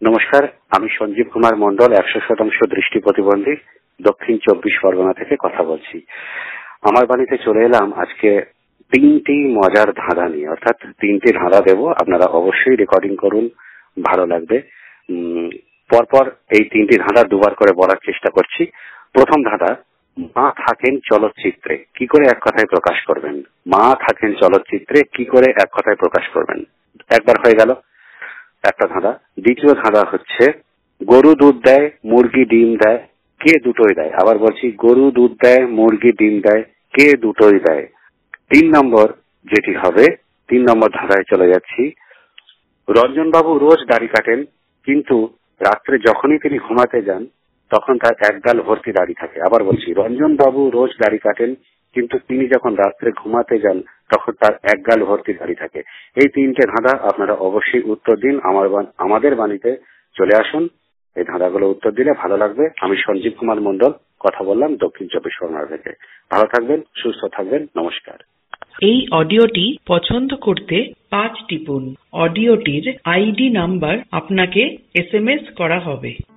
নমস্কার, আমি সঞ্জীব কুমার মন্ডল 100% দৃষ্টি প্রতিবন্ধী দক্ষিণ 24 পরগনা থেকে কথা বলছি। আমার বাড়িতে চলে এলাম আজকে 3টি মজার ধাঁধা নিয়ে, অর্থাৎ 3টি ধাঁধা দেব। আপনারা অবশ্যই রেকর্ডিং করুন, ভালো লাগবে। পরপর এই 3টি ধাঁধা দুবার করে বলার চেষ্টা করছি। প্রথম ধাঁধা, মা থাকেন চলচ্চিত্রে, কি করে এক কথায় প্রকাশ করবেন? মা থাকেন চলচ্চিত্রে, কি করে এক কথায় প্রকাশ করবেন? একবার হয়ে গেল একটা ধাঁধা। দ্বিতীয় ধাঁধা হচ্ছে, গরু দুধ দেয়, মুরগি ডিম দেয়, কে দুটোই দেয়? আবার বলছি, গরু দুধ দেয়, মুরগি ডিম দেয়, কে দুটোই দেয়? 3 নম্বর যেটি হবে, 3 নম্বর ধাঁধায় চলে যাচ্ছি। রঞ্জনবাবু রোজ দাড়ি কাটেন, কিন্তু রাত্রে যখনই তিনি ঘুমাতে যান তখন তার একগাল ভর্তি দাড়ি থাকে। আবার বলছি, রঞ্জনবাবু রোজ দাড়ি কাটেন, কিন্তু তিনি যখন রাত্রে ঘুমাতে যান তখন তার একগাল ভর্তি দাড়ি থাকে। এই 3টে ধাঁধা আপনারা অবশ্যই উত্তর দিন। আমাদের বাণীতে চলে আসুন, এই ধাঁধাগুলো উত্তর দিলে ভালো লাগবে। আমি সঞ্জীব কুমার মন্ডল কথা বললাম দক্ষিণ 24 পরগনা থেকে। ভালো থাকবেন, সুস্থ থাকবেন, নমস্কার। এই অডিওটি পছন্দ করতে 5 টিপুন। অডিওটির আইডি নাম্বার আপনাকে SMS করা হবে।